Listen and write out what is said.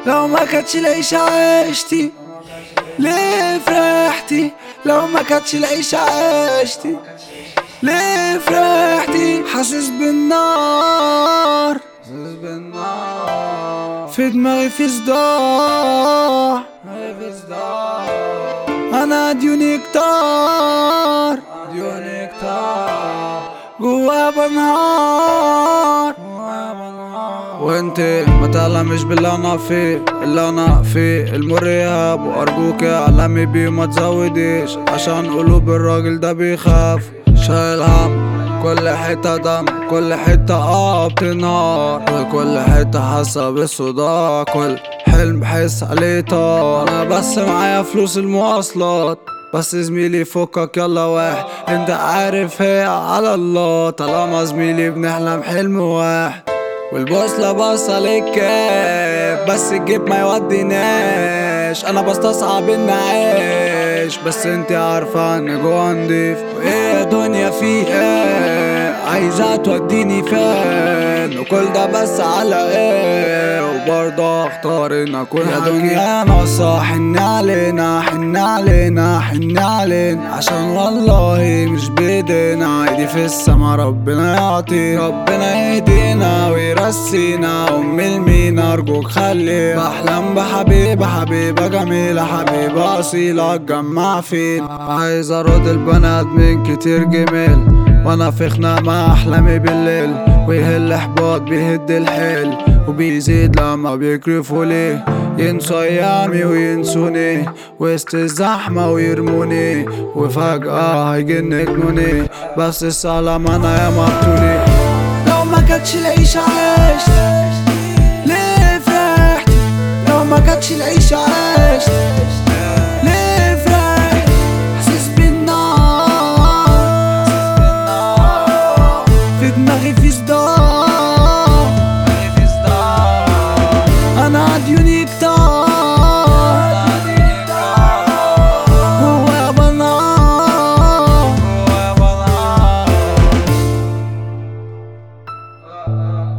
لو ما كانتش العيشة عشتي ليه فرحتي؟ لو ما كانتش العيشة عشتي ليه فرحتي؟ حاسس بالنار في دماغي في صداع انا ديوني كتار جوا بنهار وانتي ما تعلمش باللي انا فيه اللي انا فيه المرياب وارجوك يا علمي بيه ما تزوديش عشان قلوب الراجل ده بيخاف شايل هم كل حتة دم كل حتة بتنهار وكل حتة حاسة بالصداع كل حلم بحس عليه طار انا بس معايا فلوس المواصلات بس زميلي فكك يلا واحد انت عارف هي على الله طالما زميلي بنحلم حلم واحد والبوصلة باصة عليك بس الجيب ما يوديناش انا بستصعب اني اعيش بس انتي عارفة ان جوا نضيف وايه دنيا فيه عايزة توديني فين وكل ده بس على ايه وبرضه اختار ان اكون يا دنيا ناقصة حن علينا حن علينا حن علينا عشان والله مش بايدينا ايدي في السما ربنا يعطي ربنا يهدينا ويرسينا المينا ارجوك خلي بحلم بحبيبة جميلة حبيبة اصيلة اتجمع فين عايز ارد البنات من كتير جميل وانا في خناق مع احلامي بالليل ويهل احباط بيهد الحيل وبيزيد لما بيكرفوا ليه ينسوا ايامي وينسوني وسط الزحمة ويرموني وفجأة هيجن جنوني بس السلام انا يا مقتولي لو ما كانتش العيشة عشت ليه فرحت لو ما كانتش العيشة عشت ليه فرحت حاسس بالنار في دماغي في صداع انا ديوني كتار جوا بنار